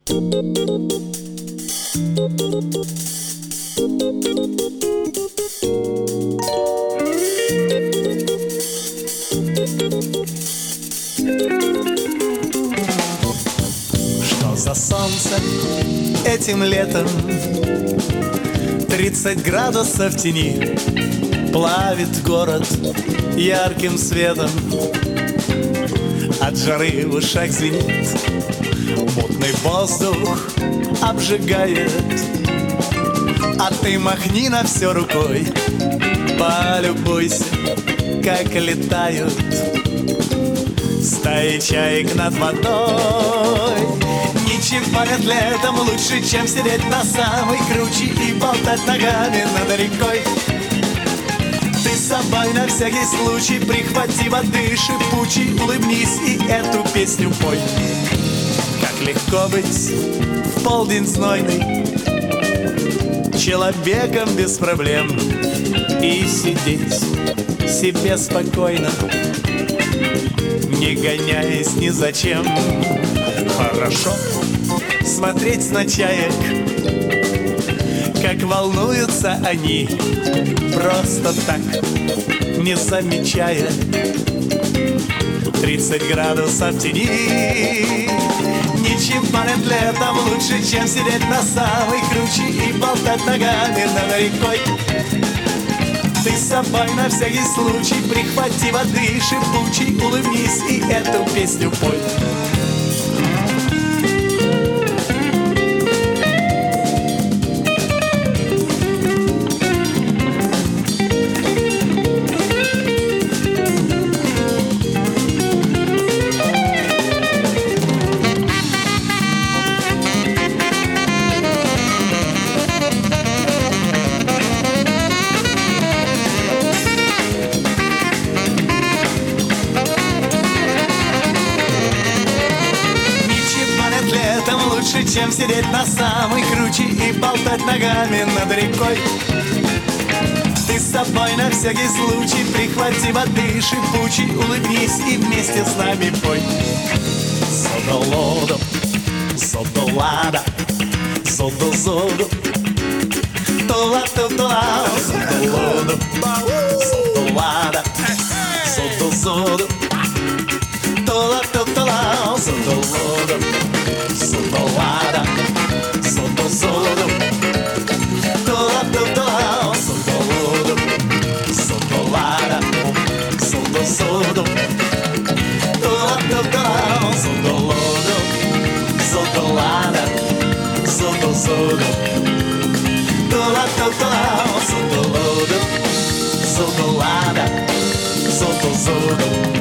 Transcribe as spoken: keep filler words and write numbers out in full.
Что за солнце этим летом? Тридцать градусов тени плавит город ярким светом. От жары в ушах звенит, мутный воздух обжигает. А ты махни на все рукой, полюбуйся, как летают стаи чаек над водой. Ничего нет летом лучше, чем сидеть на самой круче и болтать ногами над рекой. Ты с собой на всякий случай прихвати воды шипучей, улыбнись и эту песню пой. Как легко быть в полдень знойный человеком без проблем и сидеть себе спокойно, не гоняясь ни зачем. Хорошо смотреть на чаек, как волнуются они, просто так, не замечая. Тридцать градусов тени. Ничего нет летом лучше, чем сидеть на самой круче и болтать ногами над рекой. Ты с собой на всякий случай прихвати воды шипучей, улыбнись и эту песню пой. Лучше, чем сидеть на самой круче и болтать ногами над рекой. Ты с собой на всякий случай прихвати воды шипучей, улыбнись и вместе с нами пой. Зодолодо, зодолада, зодо-зодо, тола-то-тола, зодолодо, зодолада, зодо-зодо, тола-то-тола, зодолодо. Sotolada, soto-sodo, tola-tola, sotolodo, sotolada, soto-sodo, tola-tola, sotolodo, sotolada, soto-sodo, tola-tola, sotolodo, sotolada, soto-sodo.